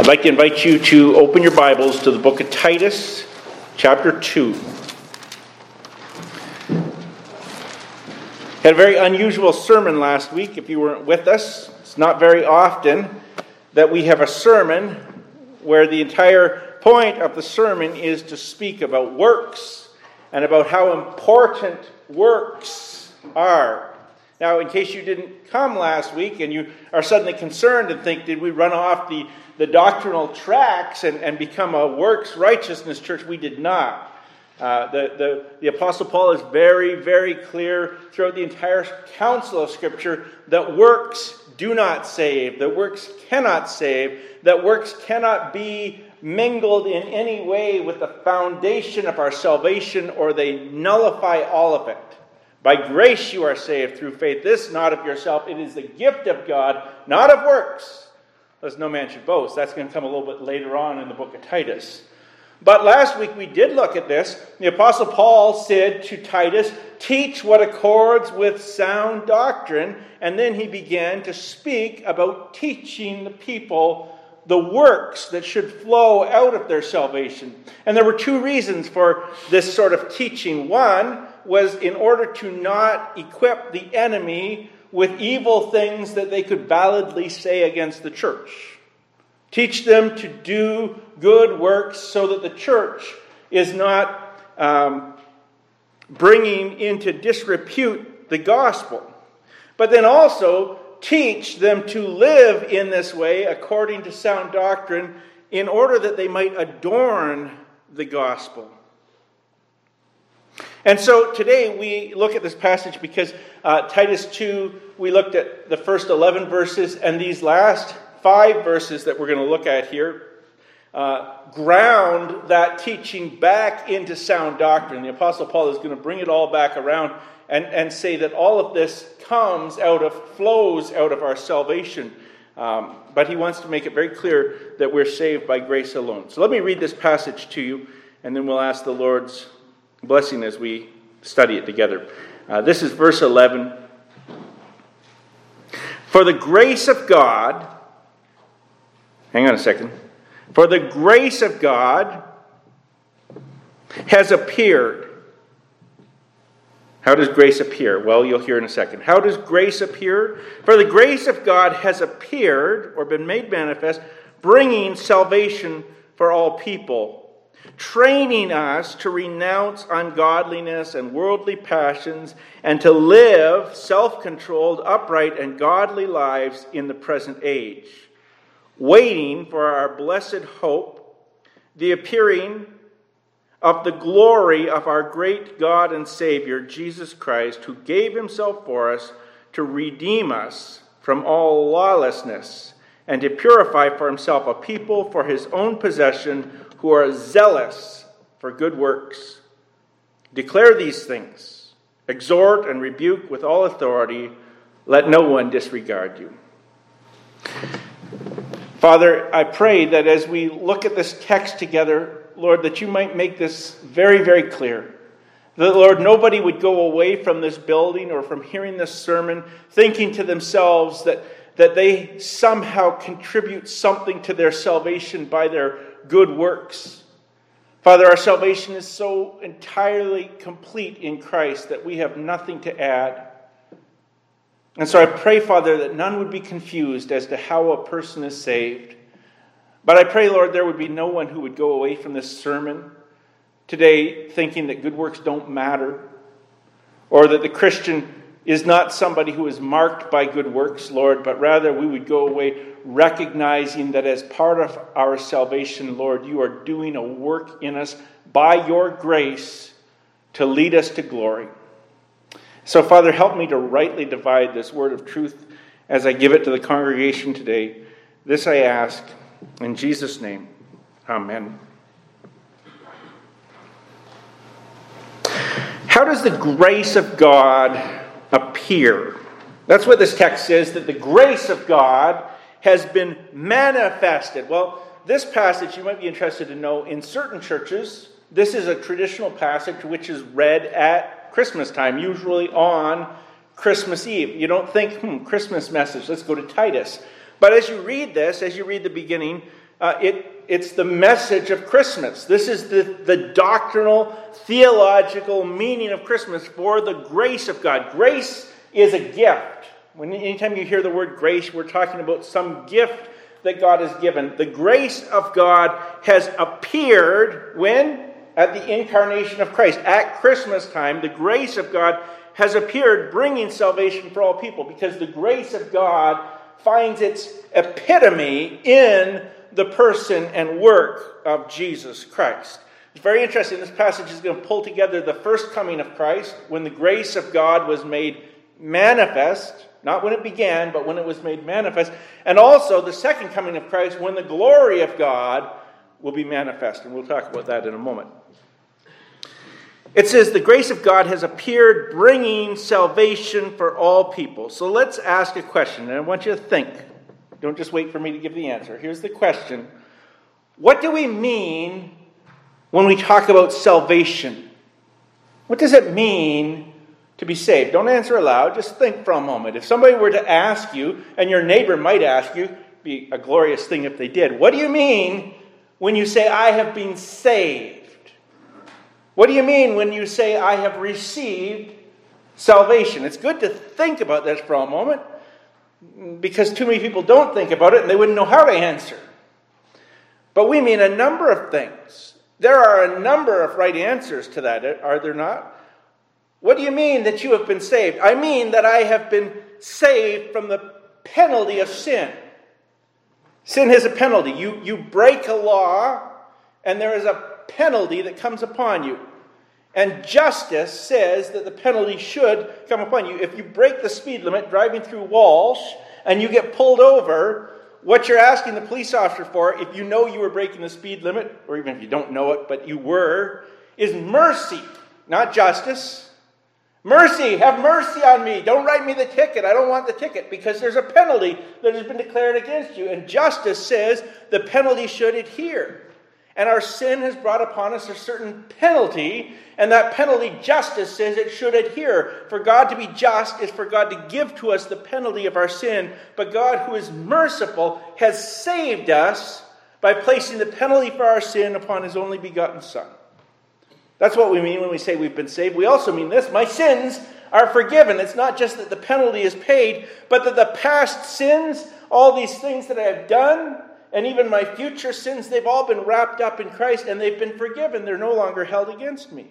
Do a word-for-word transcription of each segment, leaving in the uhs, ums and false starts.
I'd like to invite you to open your Bibles to the book of Titus, chapter two. Had a very unusual sermon last week, if you weren't with us. It's not very often that we have a sermon where the entire point of the sermon is to speak about works and about how important works are. Now, in case you didn't come last week and you are suddenly concerned and think, did we run off the, the doctrinal tracks and, and become a works righteousness church? We did not. Uh, the, the, the Apostle Paul is very, very clear throughout the entire counsel of Scripture that works do not save, that works cannot save, that works cannot be mingled in any way with the foundation of our salvation, or they nullify all of it. By grace you are saved through faith. This not of yourself. It is the gift of God, not of works, lest no man should boast. That's going to come a little bit later on in the book of Titus. But last week we did look at this. The Apostle Paul said to Titus, teach what accords with sound doctrine. And then he began to speak about teaching the people the works that should flow out of their salvation. And there were two reasons for this sort of teaching. One was in order to not equip the enemy with evil things that they could validly say against the church. Teach them to do good works so that the church is not um, bringing into disrepute the gospel. But then also teach them to live in this way according to sound doctrine in order that they might adorn the gospel. And so today we look at this passage because uh, Titus two, we looked at the first eleven verses, and these last five verses that we're going to look at here uh, ground that teaching back into sound doctrine. The Apostle Paul is going to bring it all back around and, and say that all of this comes out of, flows out of our salvation. Um, but he wants to make it very clear that we're saved by grace alone. So let me read this passage to you, and then we'll ask the Lord's blessing as we study it together. Uh, this is verse eleven. For the grace of God, hang on a second. For the grace of God has appeared. How does grace appear? Well, you'll hear in a second. How does grace appear? For the grace of God has appeared, or been made manifest, bringing salvation for all people, training us to renounce ungodliness and worldly passions, and to live self-controlled, upright, and godly lives in the present age, waiting for our blessed hope, the appearing of the glory of our great God and Savior, Jesus Christ, who gave himself for us to redeem us from all lawlessness, and to purify for himself a people for his own possession, who are zealous for good works. Declare these things, exhort and rebuke with all authority. Let no one disregard you. Father, I pray that as we look at this text together, Lord, that you might make this very, very clear. That, Lord, nobody would go away from this building or from hearing this sermon thinking to themselves that, that they somehow contribute something to their salvation by their good works. Father, our salvation is so entirely complete in Christ that we have nothing to add. And so I pray, Father, that none would be confused as to how a person is saved. But I pray, Lord, there would be no one who would go away from this sermon today thinking that good works don't matter, or that the Christian is not somebody who is marked by good works, Lord, but rather we would go away recognizing that as part of our salvation, Lord, you are doing a work in us by your grace to lead us to glory. So, Father, help me to rightly divide this word of truth as I give it to the congregation today. This I ask in Jesus' name. Amen. How does the grace of God appear? That's what this text says, that the grace of God has been manifested. Well, this passage, you might be interested to know, in certain churches, this is a traditional passage which is read at Christmas time, usually on Christmas Eve. You don't think, hmm, Christmas message, let's go to Titus. But as you read this, as you read the beginning, Uh, it, it's the message of Christmas. This is the, the doctrinal, theological meaning of Christmas for the grace of God. Grace is a gift. When anytime you hear the word grace, we're talking about some gift that God has given. The grace of God has appeared when? At the incarnation of Christ. At Christmas time, the grace of God has appeared, bringing salvation for all people, because the grace of God finds its epitome in the person and work of Jesus Christ. It's very interesting. This passage is going to pull together the first coming of Christ, when the grace of God was made manifest, not when it began, but when it was made manifest, and also the second coming of Christ, when the glory of God will be manifest. And we'll talk about that in a moment. It says the grace of God has appeared, bringing salvation for all people. So let's ask a question, and I want you to think. Don't just wait for me to give the answer. Here's the question. What do we mean when we talk about salvation? What does it mean to be saved? Don't answer aloud. Just think for a moment. If somebody were to ask you, and your neighbor might ask you, it'd be a glorious thing if they did. What do you mean when you say, I have been saved? What do you mean when you say, I have received salvation? It's good to think about this for a moment, because too many people don't think about it and they wouldn't know how to answer. But we mean a number of things. There are a number of right answers to that, are there not? What do you mean that you have been saved? I mean that I have been saved from the penalty of sin. Sin has a penalty. You, you break a law, and there is a penalty that comes upon you. And justice says that the penalty should come upon you. If you break the speed limit driving through Walsh and you get pulled over, what you're asking the police officer for, if you know you were breaking the speed limit, or even if you don't know it, but you were, is mercy, not justice. Mercy, have mercy on me. Don't write me the ticket. I don't want the ticket, because there's a penalty that has been declared against you. And justice says the penalty should adhere. And our sin has brought upon us a certain penalty, and that penalty, justice says, it should adhere. For God to be just is for God to give to us the penalty of our sin. But God, who is merciful, has saved us by placing the penalty for our sin upon His only begotten Son. That's what we mean when we say we've been saved. We also mean this: my sins are forgiven. It's not just that the penalty is paid, but that the past sins, all these things that I have done, and even my future sins, they've all been wrapped up in Christ, and they've been forgiven. They're no longer held against me.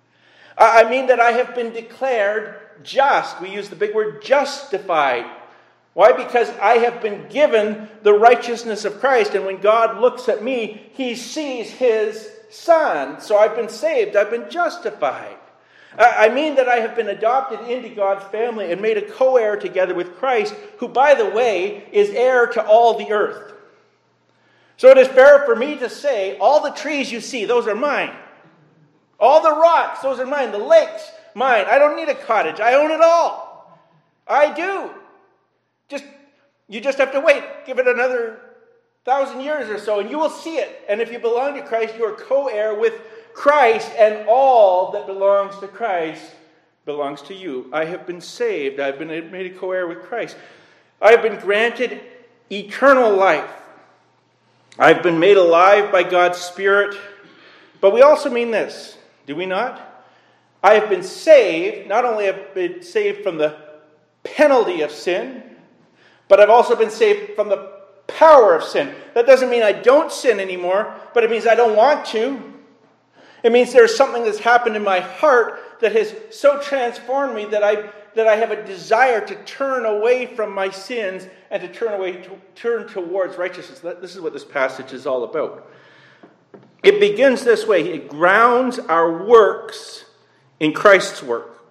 I mean that I have been declared just. We use the big word justified. Why? Because I have been given the righteousness of Christ, and when God looks at me, He sees His Son. So I've been saved. I've been justified. I mean that I have been adopted into God's family and made a co-heir together with Christ, who, by the way, is heir to all the earth. So it is fair for me to say, all the trees you see, those are mine. All the rocks, those are mine. The lakes, mine. I don't need a cottage. I own it all. I do. Just, you just have to wait. Give it another thousand years or so, and you will see it. And if you belong to Christ, you are co-heir with Christ, and all that belongs to Christ belongs to you. I have been saved. I've been made a co-heir with Christ. I have been granted eternal life. I've been made alive by God's Spirit. But we also mean this, do we not? I have been saved. Not only have I been saved from the penalty of sin, but I've also been saved from the power of sin. That doesn't mean I don't sin anymore, but it means I don't want to. It means there's something that's happened in my heart that has so transformed me that I that I have a desire to turn away from my sins and to turn away to turn towards righteousness. This is what this passage is all about. It begins this way. It grounds our works in Christ's work.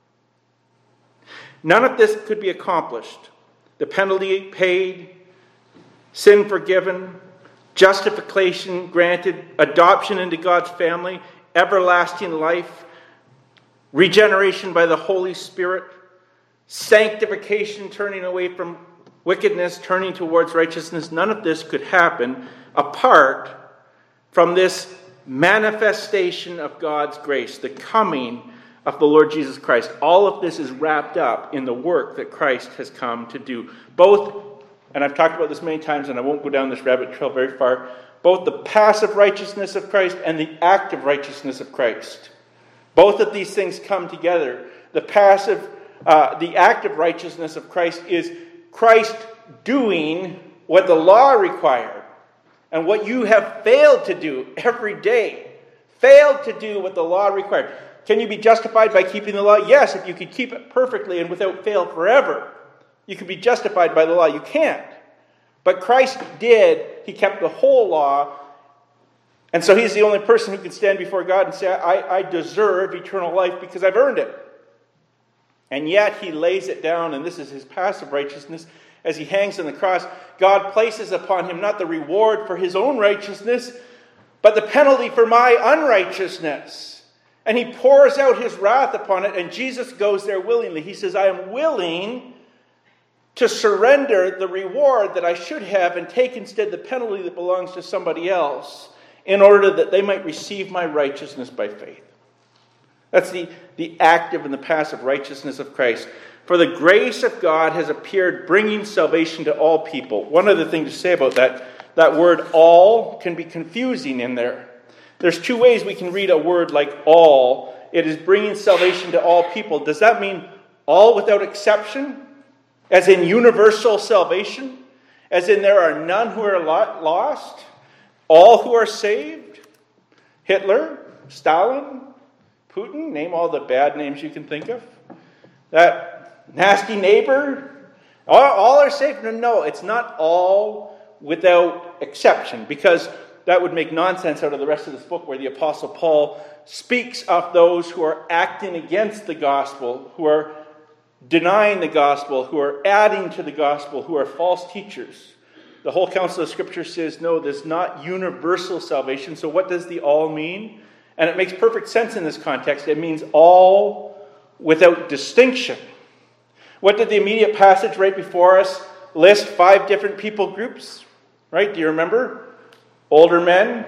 None of this could be accomplished. The penalty paid, sin forgiven, justification granted, adoption into God's family, everlasting life, regeneration by the Holy Spirit, sanctification, turning away from wickedness, turning towards righteousness. None of this could happen apart from this manifestation of God's grace, the coming of the Lord Jesus Christ. All of this is wrapped up in the work that Christ has come to do, both and I've talked about this many times, and I won't go down this rabbit trail very far, both the passive righteousness of Christ and the active righteousness of Christ. Both of these things come together. The passive, uh, the active righteousness of Christ is Christ doing what the law required and what you have failed to do every day. Failed to do what the law required. Can you be justified by keeping the law? Yes, if you could keep it perfectly and without fail forever. You can be justified by the law. You can't. But Christ did. He kept the whole law. And so he's the only person who can stand before God and say, I, I deserve eternal life because I've earned it. And yet he lays it down, and this is his passive righteousness. As he hangs on the cross, God places upon him not the reward for his own righteousness, but the penalty for my unrighteousness. And he pours out his wrath upon it, and Jesus goes there willingly. He says, I am willing to surrender the reward that I should have and take instead the penalty that belongs to somebody else in order that they might receive my righteousness by faith. That's the, the active and the passive righteousness of Christ. For the grace of God has appeared, bringing salvation to all people. One other thing to say about that, that word all can be confusing in there. There's two ways we can read a word like all. It is bringing salvation to all people. Does that mean all without exception? As in universal salvation? As in there are none who are lost? All who are saved? Hitler? Stalin? Putin? Name all the bad names you can think of. That nasty neighbor? All, all are saved? No, no, it's not all without exception, because that would make nonsense out of the rest of this book where the Apostle Paul speaks of those who are acting against the gospel, who are denying the gospel, who are adding to the gospel, who are false teachers. The whole counsel of Scripture says, no, there's not universal salvation. So what does the all mean? And it makes perfect sense in this context. It means all without distinction. What did the immediate passage right before us list? Five different people groups, right? Do you remember? Older men,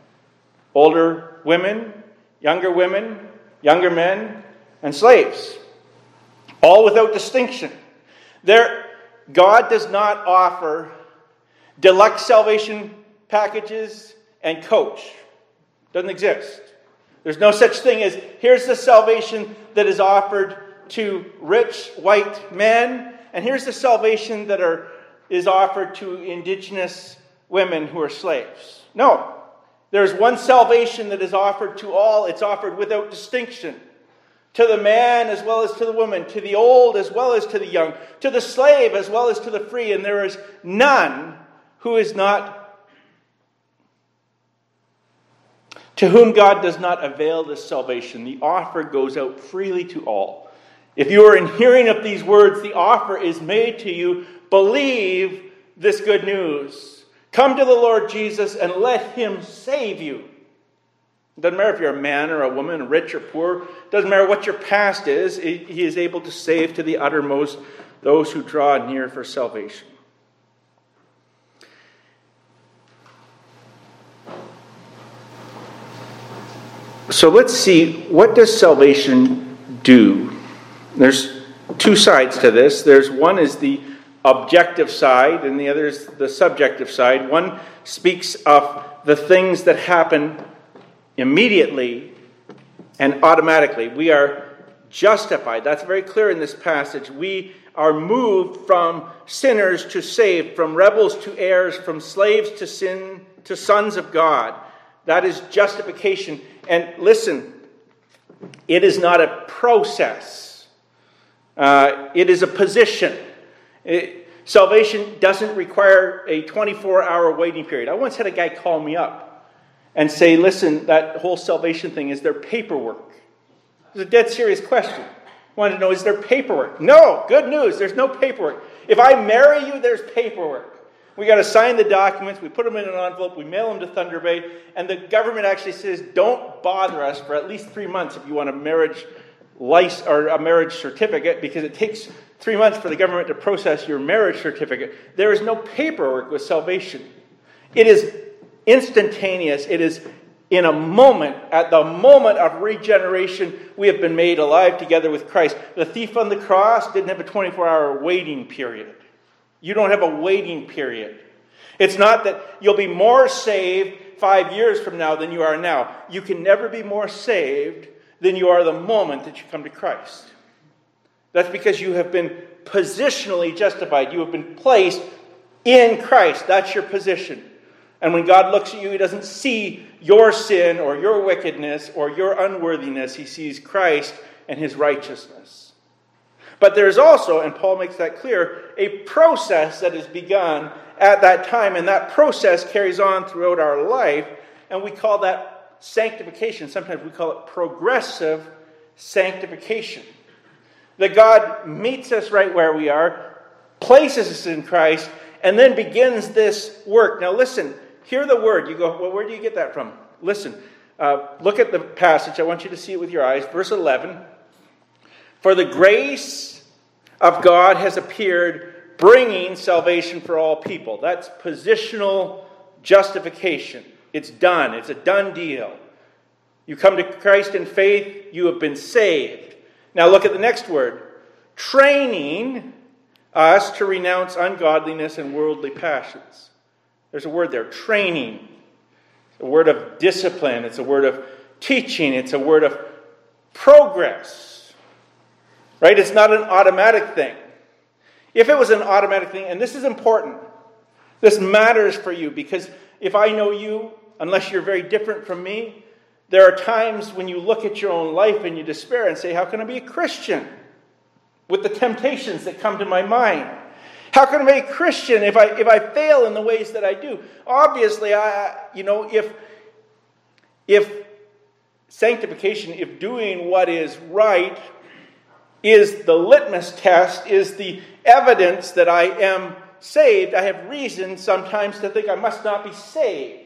older women, younger women, younger men, and slaves. All without distinction. There, God does not offer deluxe salvation packages and coach. Doesn't exist. There's no such thing as, here's the salvation that is offered to rich white men, and here's the salvation that are is offered to indigenous women who are slaves. No. There's one salvation that is offered to all. It's offered without distinction. To the man as well as to the woman, to the old as well as to the young, to the slave as well as to the free, and there is none who is not, to whom God does not avail this salvation. The offer goes out freely to all. If you are in hearing of these words, the offer is made to you. Believe this good news. Come to the Lord Jesus and let him save you. It doesn't matter if you're a man or a woman, rich or poor. It doesn't matter what your past is. He is able to save to the uttermost those who draw near for salvation. So let's see, what does salvation do? There's two sides to this. There's one is the objective side, and the other is the subjective side. One speaks of the things that happen immediately and automatically. We are justified. That's very clear in this passage. We are moved from sinners to saved, from rebels to heirs, from slaves to sin to sons of God. That is justification. And listen, it is not a process. Uh, it is a position. It, salvation doesn't require a twenty-four hour waiting period. I once had a guy call me up and say, listen, that whole salvation thing, is there paperwork? It's a dead serious question. I wanted to know, is there paperwork? No, good news, there's no paperwork. If I marry you, there's paperwork. We got to sign the documents, we put them in an envelope, we mail them to Thunder Bay, and the government actually says, don't bother us for at least three months if you want a marriage license or a marriage certificate, because it takes three months for the government to process your marriage certificate. There is no paperwork with salvation. It is instantaneous. It is in a moment, at the moment of regeneration, we have been made alive together with Christ. The thief on the cross didn't have a twenty-four hour waiting period. You don't have a waiting period. It's not that you'll be more saved five years from now than you are now. You can never be more saved than you are the moment that you come to Christ. That's because you have been positionally justified. You have been placed in Christ. That's your position. And when God looks at you, He doesn't see your sin or your wickedness or your unworthiness. He sees Christ and His righteousness. But there's also, and Paul makes that clear, a process that is begun at that time. And that process carries on throughout our life. And we call that sanctification. Sometimes we call it progressive sanctification. That God meets us right where we are, places us in Christ, and then begins this work. Now listen, hear the word. You go, well, where do you get that from? Listen, uh, look at the passage. I want you to see it with your eyes. Verse eleven. For the grace of God has appeared, bringing salvation for all people. That's positional justification. It's done. It's a done deal. You come to Christ in faith, you have been saved. Now look at the next word. Training us to renounce ungodliness and worldly passions. There's a word there, training. It's a word of discipline. It's a word of teaching. It's a word of progress. Right? It's not an automatic thing. If it was an automatic thing, and this is important, this matters for you, because if I know you, unless you're very different from me, there are times when you look at your own life and you despair and say, how can I be a Christian with the temptations that come to my mind? How can I be a Christian if I if I fail in the ways that I do? Obviously, I you know, if if sanctification, if doing what is right is the litmus test, is the evidence that I am saved, I have reason sometimes to think I must not be saved.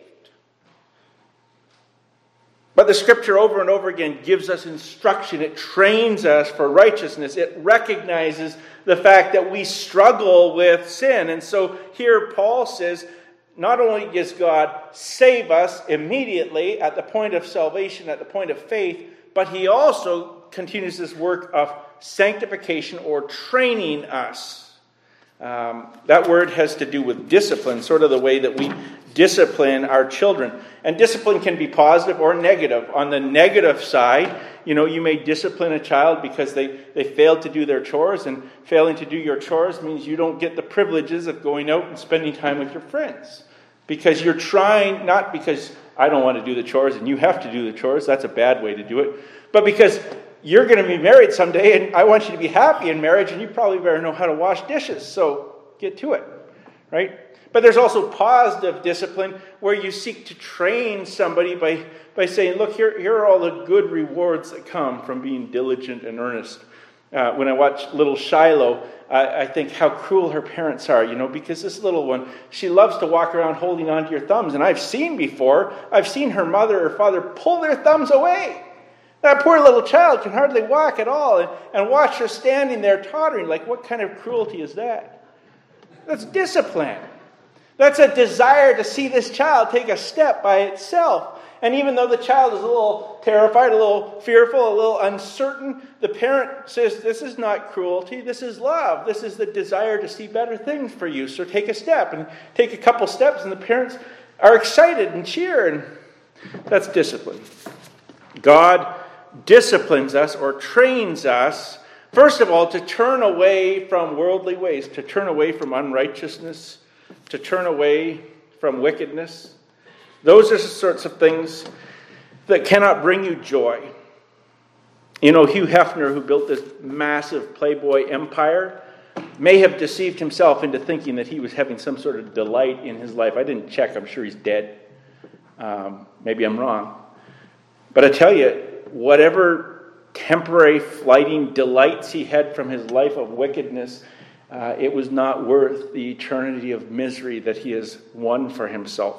But the Scripture over and over again gives us instruction. It trains us for righteousness. It recognizes the fact that we struggle with sin. And so here Paul says, not only does God save us immediately at the point of salvation, at the point of faith, but He also continues this work of sanctification or training us. Um, that word has to do with discipline, sort of the way that we discipline our children. And discipline can be positive or negative. On the negative side, you know, you may discipline a child because they, they failed to do their chores, and failing to do your chores means you don't get the privileges of going out and spending time with your friends. Because you're trying, not because I don't want to do the chores and you have to do the chores, that's a bad way to do it, but because you're going to be married someday, and I want you to be happy in marriage, and you probably better know how to wash dishes, so get to it, right? But there's also positive discipline where you seek to train somebody by, by saying, look, here, here are all the good rewards that come from being diligent and earnest. Uh, when I watch little Shiloh, I, I think how cruel her parents are, you know, because this little one, she loves to walk around holding onto your thumbs, and I've seen before, I've seen her mother or father pull their thumbs away. That poor little child can hardly walk at all, and, and watch her standing there tottering. Like, what kind of cruelty is that? That's discipline. That's a desire to see this child take a step by itself. And even though the child is a little terrified, a little fearful, a little uncertain, the parent says, this is not cruelty, this is love. This is the desire to see better things for you. So take a step, and take a couple steps, and the parents are excited and cheer, and that's discipline. God disciplines us or trains us, first of all, to turn away from worldly ways, to turn away from unrighteousness, to turn away from wickedness. Those are the sorts of things that cannot bring you joy. You know, Hugh Hefner, who built this massive Playboy empire, may have deceived himself into thinking that he was having some sort of delight in his life. I didn't check. I'm sure he's dead. Um, maybe I'm wrong. But I tell you, whatever temporary fleeting delights he had from his life of wickedness, uh, it was not worth the eternity of misery that he has won for himself.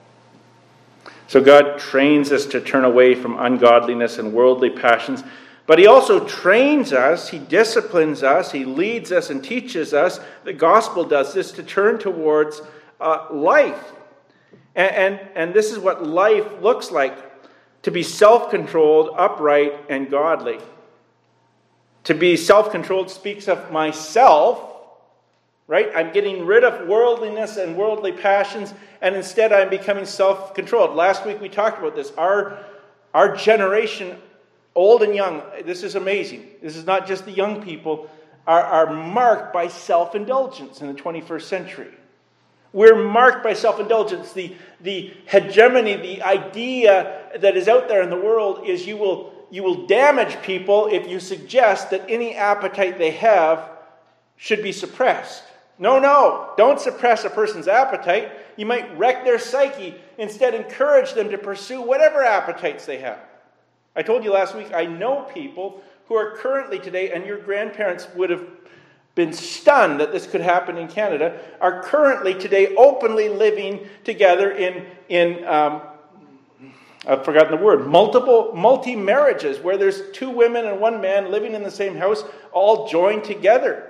So God trains us to turn away from ungodliness and worldly passions, but He also trains us, He disciplines us, He leads us and teaches us. The gospel does this, to turn towards uh, life. And, and, and this is what life looks like. To be self-controlled, upright, and godly. To be self-controlled speaks of myself, right? I'm getting rid of worldliness and worldly passions, and instead I'm becoming self-controlled. Last week we talked about this. Our, our generation, old and young, this is amazing. This is not just the young people, are, are marked by self-indulgence in the twenty-first century. We're marked by self-indulgence. The, the hegemony, the idea that is out there in the world is you will, you will damage people if you suggest that any appetite they have should be suppressed. No, no, don't suppress a person's appetite. You might wreck their psyche. Instead, encourage them to pursue whatever appetites they have. I told you last week, I know people who are currently today, and your grandparents would have been stunned that this could happen in Canada, are currently today openly living together in, in um, I've forgotten the word, multiple, multi-marriages, where there's two women and one man living in the same house, all joined together.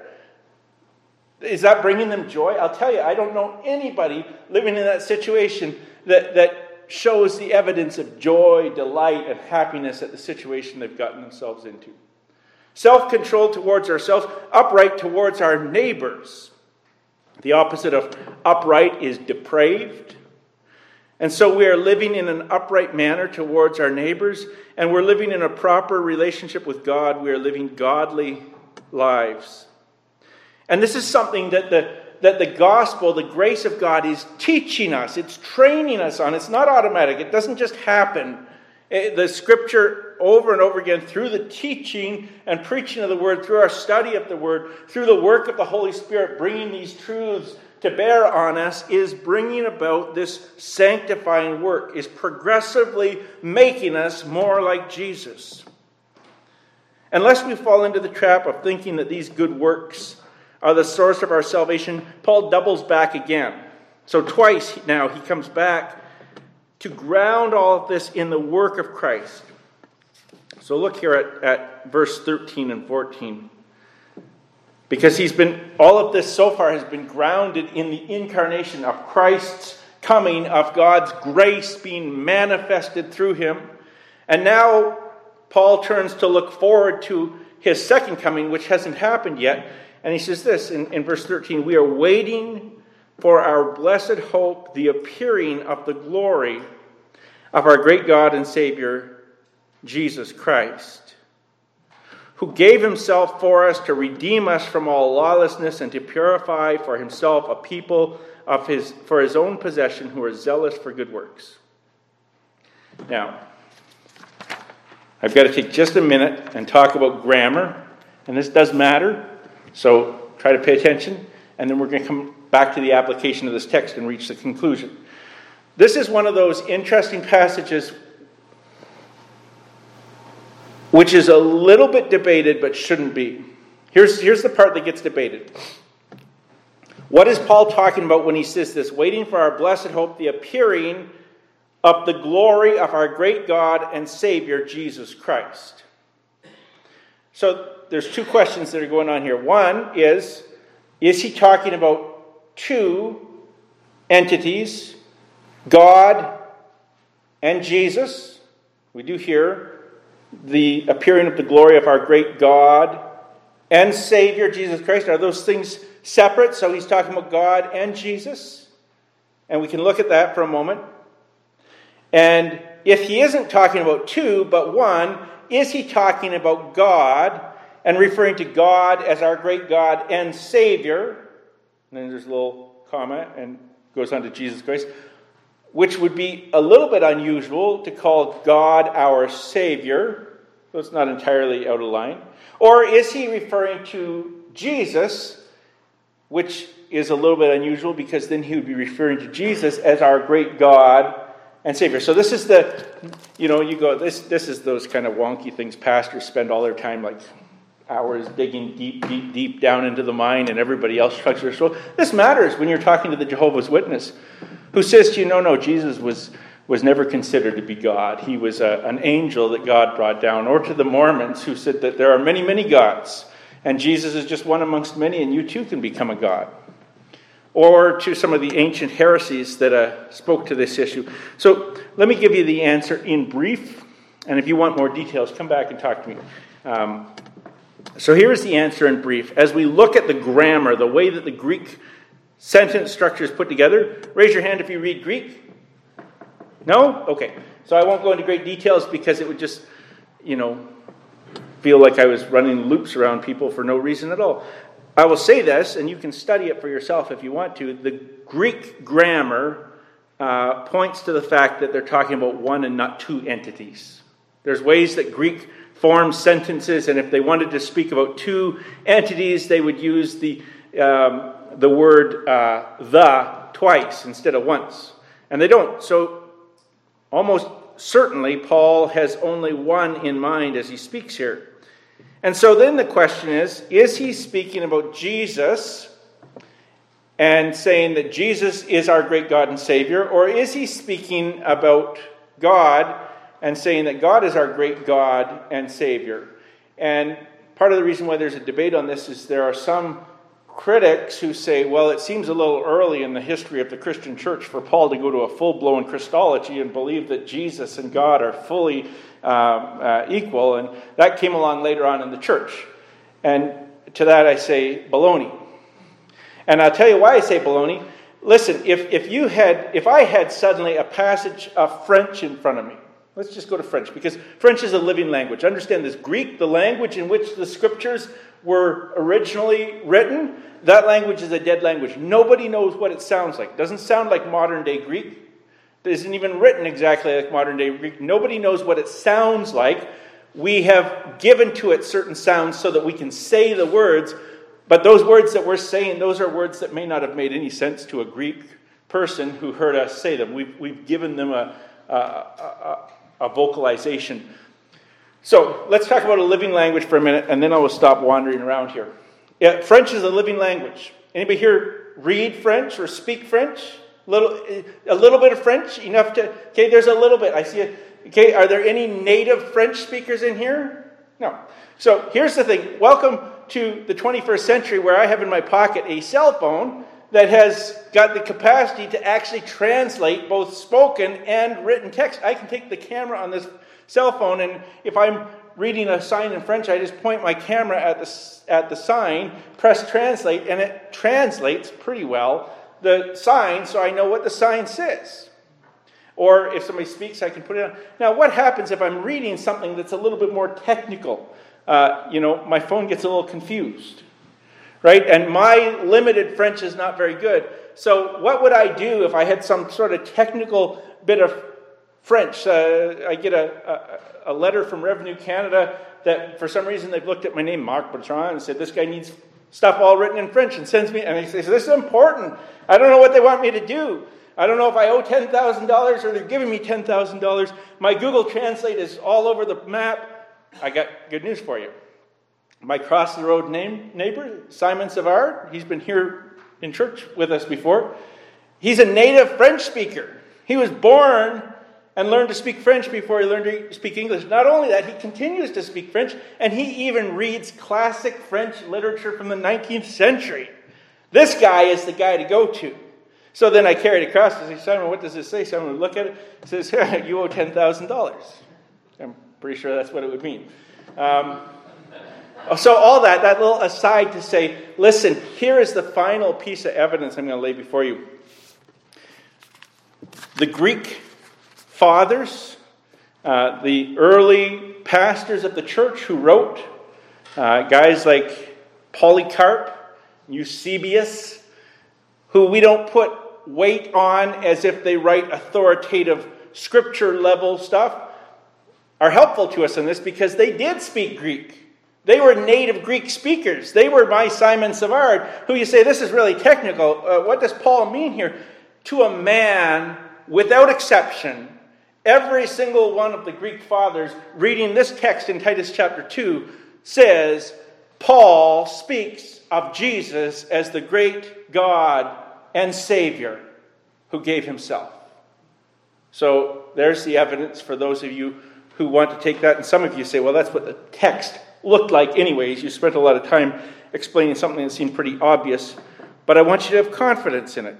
Is that bringing them joy? I'll tell you, I don't know anybody living in that situation that, that shows the evidence of joy, delight, and happiness at the situation they've gotten themselves into. Self-control towards ourselves, upright towards our neighbors. The opposite of upright is depraved. And so we are living in an upright manner towards our neighbors, and we're living in a proper relationship with God. We are living godly lives. And this is something that the, that the gospel, the grace of God, is teaching us. It's training us on. It's not automatic. It doesn't just happen. The Scripture over and over again, through the teaching and preaching of the Word, through our study of the Word, through the work of the Holy Spirit, bringing these truths to bear on us, is bringing about this sanctifying work, is progressively making us more like Jesus. Unless we fall into the trap of thinking that these good works are the source of our salvation, Paul doubles back again. So twice now he comes back to ground all of this in the work of Christ. So look here at, at verse thirteen and fourteen. Because he's been, all of this so far has been grounded in the incarnation of Christ's coming, of God's grace being manifested through him. And now Paul turns to look forward to his second coming, which hasn't happened yet. And he says this in, in verse thirteen, we are waiting for our blessed hope, the appearing of the glory of our great God and Savior, Jesus Christ, who gave himself for us to redeem us from all lawlessness and to purify for himself a people of his for his own possession who are zealous for good works. Now, I've got to take just a minute and talk about grammar, and this does matter, so try to pay attention, and then we're going to come back to the application of this text and reach the conclusion. This is one of those interesting passages which is a little bit debated but shouldn't be. Here's, here's the part that gets debated. What is Paul talking about when he says this? Waiting for our blessed hope, the appearing of the glory of our great God and Savior, Jesus Christ. So there's two questions that are going on here. One is, is he talking about two entities, God and Jesus? We do hear the appearing of the glory of our great God and Savior, Jesus Christ. Are those things separate? So he's talking about God and Jesus. And we can look at that for a moment. And if he isn't talking about two, but one, is he talking about God and referring to God as our great God and Savior? And then there's a little comma and goes on to Jesus Christ, which would be a little bit unusual to call God our Savior. So it's not entirely out of line. Or is he referring to Jesus, which is a little bit unusual because then he would be referring to Jesus as our great God and Savior. So this is the, you know, you go, this this is those kind of wonky things pastors spend all their time, like hours digging deep, deep, deep down into the mind, and everybody else shrugs their shoulder. This matters when you're talking to the Jehovah's Witness, who says to you, no, no, Jesus was, was never considered to be God. He was a, an angel that God brought down. Or to the Mormons, who said that there are many, many gods, and Jesus is just one amongst many, and you too can become a god. Or to some of the ancient heresies that uh, spoke to this issue. So let me give you the answer in brief, and if you want more details, come back and talk to me. Um, So here is the answer in brief. As we look at the grammar, the way that the Greek sentence structure is put together, raise your hand if you read Greek. No? Okay. So I won't go into great details because it would just, you know, feel like I was running loops around people for no reason at all. I will say this, and you can study it for yourself if you want to. The Greek grammar uh, points to the fact that they're talking about one and not two entities. There's ways that Greek forms sentences, and if they wanted to speak about two entities, they would use the um, the word uh, the twice instead of once. And they don't. So almost certainly, Paul has only one in mind as he speaks here. And so then the question is, is he speaking about Jesus and saying that Jesus is our great God and Savior, or is he speaking about God and saying that God is our great God and Savior? And part of the reason why there's a debate on this is there are some critics who say, well, it seems a little early in the history of the Christian church for Paul to go to a full-blown Christology and believe that Jesus and God are fully um, uh, equal, and that came along later on in the church. And to that I say baloney. And I'll tell you why I say baloney. Listen, if, if you had, if I had suddenly a passage of French in front of me, let's just go to French, because French is a living language. Understand this. Greek, the language in which the scriptures were originally written, that language is a dead language. Nobody knows what it sounds like. It doesn't sound like modern-day Greek. It isn't even written exactly like modern-day Greek. Nobody knows what it sounds like. We have given to it certain sounds so that we can say the words, but those words that we're saying, those are words that may not have made any sense to a Greek person who heard us say them. We've, we've given them a, a, a, a vocalization. So let's talk about a living language for a minute, and then I will stop wandering around here. Yeah, French is a living language. Anybody here read French or speak French? Little, a little bit of French, enough to. Okay, there's a little bit. I see it. Okay, are there any native French speakers in here? No. So here's the thing. Welcome to the twenty-first century, where I have in my pocket a cell phone that has got the capacity to actually translate both spoken and written text. I can take the camera on this cell phone, and if I'm reading a sign in French, I just point my camera at the at the sign, press translate, and it translates pretty well the sign, so I know what the sign says. Or if somebody speaks, I can put it on. Now, what happens if I'm reading something that's a little bit more technical? Uh, you know, my phone gets a little confused, right? And my limited French is not very good. So what would I do if I had some sort of technical bit of French? Uh, I get a, a, a letter from Revenue Canada that for some reason they've looked at my name, Marc Bertrand, and said, this guy needs stuff all written in French, and sends me, and they say, this is important. I don't know what they want me to do. I don't know if I owe ten thousand dollars or they're giving me ten thousand dollars. My Google Translate is all over the map. I got good news for you. My cross-the-road name, neighbor, Simon Savard, he's been here in church with us before. He's a native French speaker. He was born and learned to speak French before he learned to speak English. Not only that, he continues to speak French, and he even reads classic French literature from the nineteenth century. This guy is the guy to go to. So then I carried it across and said, Simon, what does this say? Simon would look at it. It says, you owe ten thousand dollars. I'm pretty sure that's what it would mean. Um, so all that, that little aside to say, listen, here is the final piece of evidence I'm going to lay before you. The Greek fathers, uh, the early pastors of the church who wrote, uh, guys like Polycarp, Eusebius, who we don't put weight on as if they write authoritative scripture level stuff, are helpful to us in this because they did speak Greek. They were native Greek speakers. They were my Simon Savard, who you say, this is really technical. Uh, what does Paul mean here? To a man, without exception, every single one of the Greek fathers reading this text in Titus chapter two says, Paul speaks of Jesus as the great God and Savior who gave himself. So there's the evidence for those of you who want to take that. And some of you say, well, that's what the text looked like anyways. You spent a lot of time explaining something that seemed pretty obvious. But I want you to have confidence in it.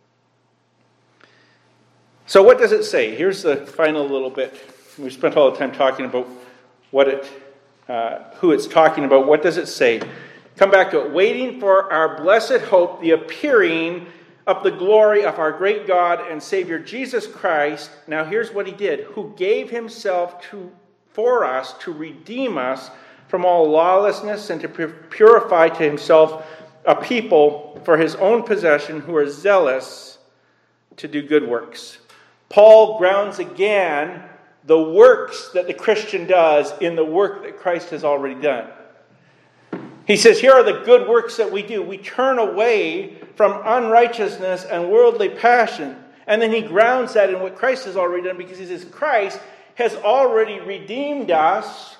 So what does it say? Here's the final little bit. We spent all the time talking about what it uh, who it's talking about. What does it say? Come back to it. Waiting for our blessed hope, the appearing of the glory of our great God and Savior Jesus Christ. Now here's what he did. Who gave himself to for us to redeem us from all lawlessness and to purify to himself a people for his own possession who are zealous to do good works. Paul grounds again the works that the Christian does in the work that Christ has already done. He says, here are the good works that we do. We turn away from unrighteousness and worldly passion. And then he grounds that in what Christ has already done, because he says Christ has already redeemed us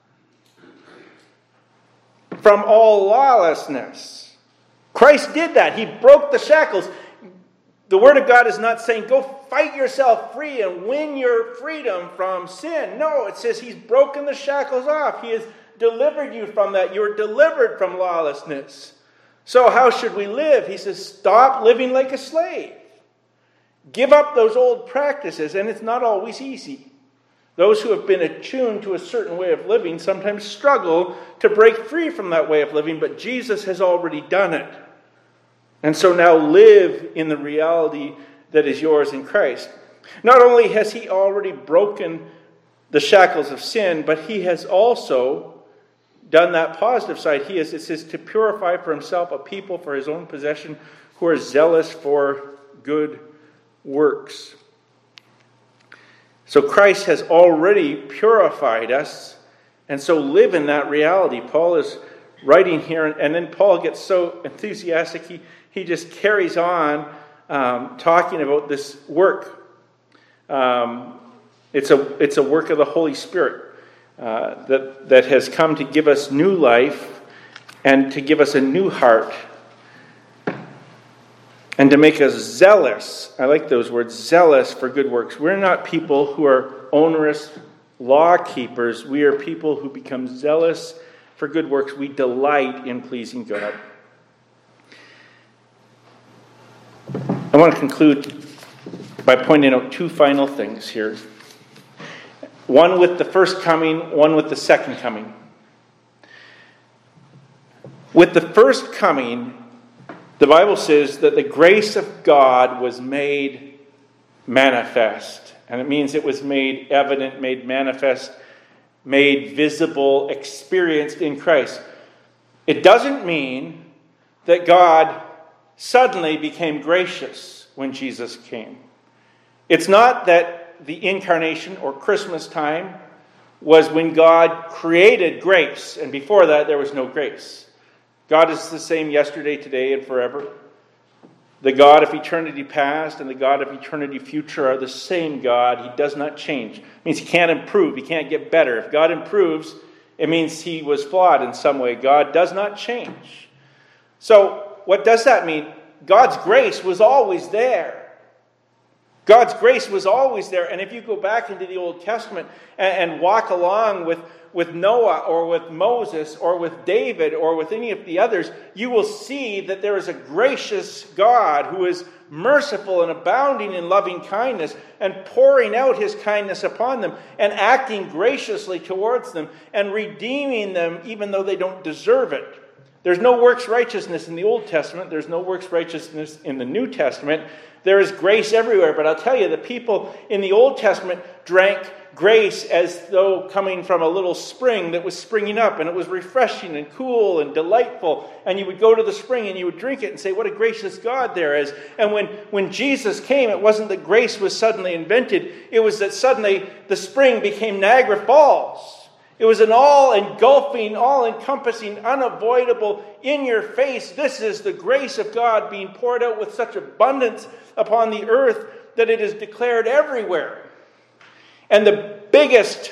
from all lawlessness. Christ did that. He broke the shackles. The Word of God is not saying, go fight yourself free and win your freedom from sin. No, it says he's broken the shackles off. He has delivered you from that. You're delivered from lawlessness. So how should we live? He says, stop living like a slave. Give up those old practices, and it's not always easy. Those who have been attuned to a certain way of living sometimes struggle to break free from that way of living, but Jesus has already done it. And so now live in the reality that is yours in Christ. Not only has he already broken the shackles of sin, but he has also done that positive side. He is, it says, to purify for himself a people for his own possession who are zealous for good works. So Christ has already purified us, and so live in that reality. Paul is writing here, and then Paul gets so enthusiastic, he, he just carries on um, talking about this work. Um, it's a it's a work of the Holy Spirit. Uh, that, that has come to give us new life and to give us a new heart and to make us zealous. I like those words, zealous for good works. We're not people who are onerous law keepers. We are people who become zealous for good works. We delight in pleasing God. I want to conclude by pointing out two final things here. One with the first coming, one with the second coming. With the first coming, the Bible says that the grace of God was made manifest. And it means it was made evident, made manifest, made visible, experienced in Christ. It doesn't mean that God suddenly became gracious when Jesus came. It's not that the incarnation or Christmas time was when God created grace, and before that there was no grace. God is the same yesterday, today, and forever. The God of eternity past and the God of eternity future are the same God. He does not change. It means he can't improve. He can't get better. If God improves, it means he was flawed in some way. God does not change. So what does that mean? God's grace was always there. God's grace was always there. And if you go back into the Old Testament and, and walk along with, with Noah or with Moses or with David or with any of the others, you will see that there is a gracious God who is merciful and abounding in loving kindness and pouring out his kindness upon them and acting graciously towards them and redeeming them even though they don't deserve it. There's no works righteousness in the Old Testament. There's no works righteousness in the New Testament. There is grace everywhere. But I'll tell you, the people in the Old Testament drank grace as though coming from a little spring that was springing up. And it was refreshing and cool and delightful. And you would go to the spring and you would drink it and say, what a gracious God there is. And when, when Jesus came, it wasn't that grace was suddenly invented. It was that suddenly the spring became Niagara Falls. It was an all-engulfing, all-encompassing, unavoidable, in-your-face. This is the grace of God being poured out with such abundance upon the earth that it is declared everywhere. And the biggest,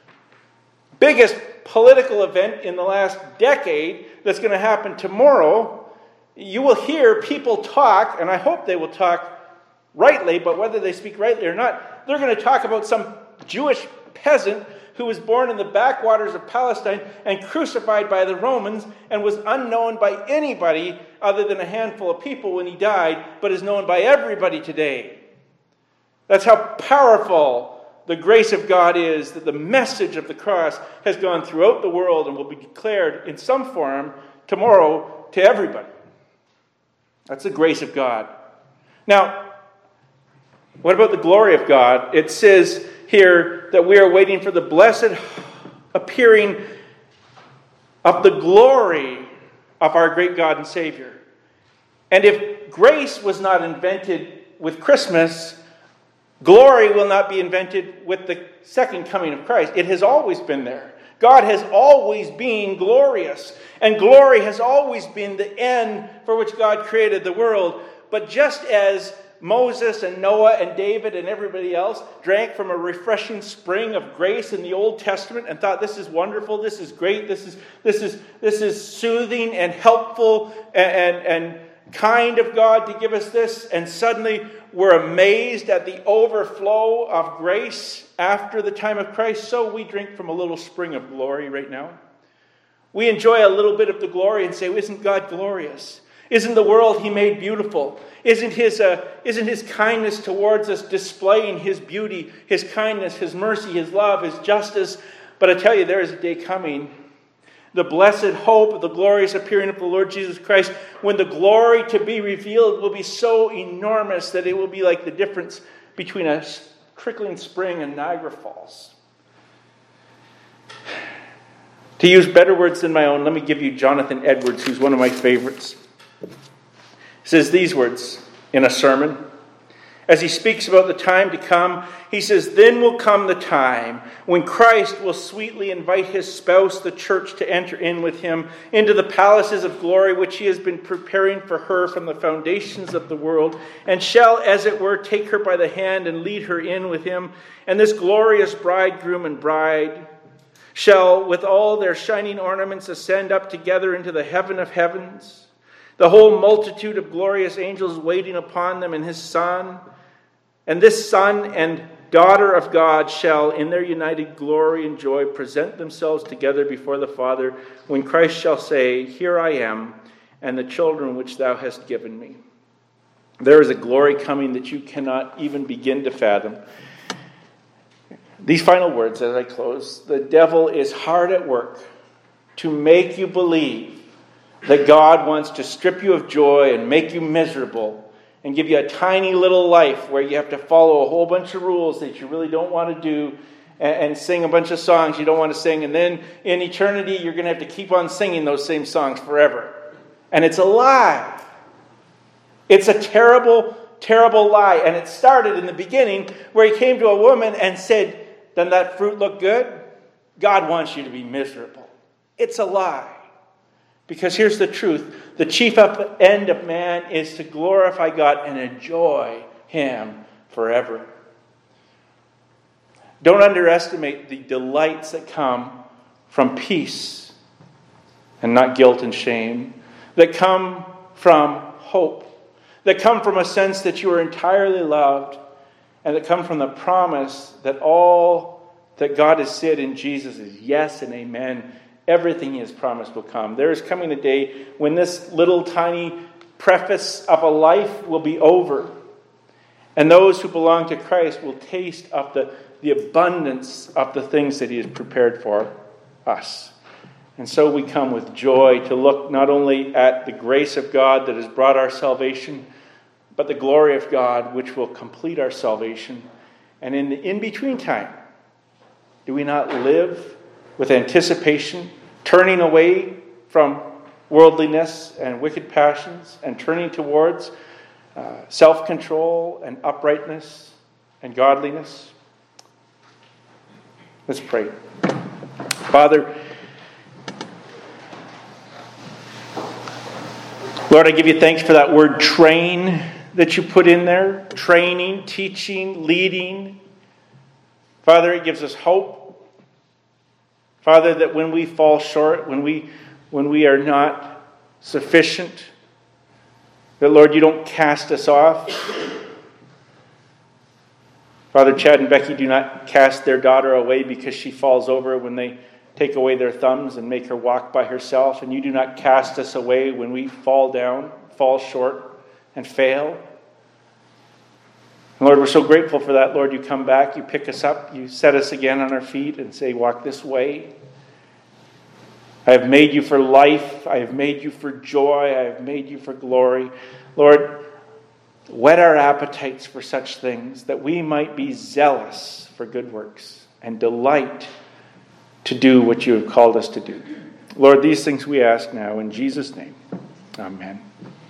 biggest political event in the last decade that's going to happen tomorrow, you will hear people talk, and I hope they will talk rightly, but whether they speak rightly or not, they're going to talk about some Jewish peasant who was born in the backwaters of Palestine and crucified by the Romans and was unknown by anybody other than a handful of people when he died, but is known by everybody today. That's how powerful the grace of God is that the message of the cross has gone throughout the world and will be declared in some form tomorrow to everybody. That's the grace of God. Now, what about the glory of God? It says here that we are waiting for the blessed appearing of the glory of our great God and Savior. And if grace was not invented with Christmas, glory will not be invented with the second coming of Christ. It has always been there. God has always been glorious. And glory has always been the end for which God created the world. But just as Moses and Noah and David and everybody else drank from a refreshing spring of grace in the Old Testament and thought, this is wonderful, this is great, this is this is this is soothing and helpful and, and, and kind of God to give us this, and suddenly we're amazed at the overflow of grace after the time of Christ, so we drink from a little spring of glory right now. We enjoy a little bit of the glory and say, isn't God glorious? Isn't the world He made beautiful? Isn't His uh, isn't His kindness towards us displaying His beauty, His kindness, His mercy, His love, His justice? But I tell you, there is a day coming, the blessed hope of the glorious appearing of the Lord Jesus Christ, when the glory to be revealed will be so enormous that it will be like the difference between a trickling spring and Niagara Falls. To use better words than my own, let me give you Jonathan Edwards, who's one of my favorites. He says these words in a sermon. As he speaks about the time to come, he says, then will come the time when Christ will sweetly invite his spouse, the church, to enter in with him into the palaces of glory which he has been preparing for her from the foundations of the world, and shall, as it were, take her by the hand and lead her in with him. And this glorious bridegroom and bride shall, with all their shining ornaments, ascend up together into the heaven of heavens, the whole multitude of glorious angels waiting upon them, and his Son. And this Son and daughter of God shall, in their united glory and joy, present themselves together before the Father, when Christ shall say, here I am, and the children which thou hast given me. There is a glory coming that you cannot even begin to fathom. These final words as I close. The devil is hard at work to make you believe that God wants to strip you of joy and make you miserable and give you a tiny little life where you have to follow a whole bunch of rules that you really don't want to do and, and sing a bunch of songs you don't want to sing. And then in eternity, you're going to have to keep on singing those same songs forever. And it's a lie. It's a terrible, terrible lie. And it started in the beginning where he came to a woman and said, doesn't that fruit look good? God wants you to be miserable. It's a lie. Because here's the truth. The chief end of man is to glorify God and enjoy Him forever. Don't underestimate the delights that come from peace and not guilt and shame, that come from hope, that come from a sense that you are entirely loved, and that come from the promise that all that God has said in Jesus is yes and amen. Everything He has promised will come. There is coming a day when this little tiny preface of a life will be over. And those who belong to Christ will taste of the, the abundance of the things that He has prepared for us. And so we come with joy to look not only at the grace of God that has brought our salvation, but the glory of God which will complete our salvation. And in the in-between time, do we not live with anticipation, turning away from worldliness and wicked passions and turning towards uh, self-control and uprightness and godliness? Let's pray. Father, Lord, I give you thanks for that word train that you put in there. Training, teaching, leading. Father, it gives us hope. Father, that when we fall short, when we when we are not sufficient, that, Lord, you don't cast us off. Father, Chad and Becky do not cast their daughter away because she falls over when they take away their thumbs and make her walk by herself. And you do not cast us away when we fall down, fall short, and fail. Lord, we're so grateful for that. Lord, you come back, you pick us up, you set us again on our feet and say, walk this way. I have made you for life. I have made you for joy. I have made you for glory. Lord, whet our appetites for such things that we might be zealous for good works and delight to do what you have called us to do. Lord, these things we ask now in Jesus' name. Amen.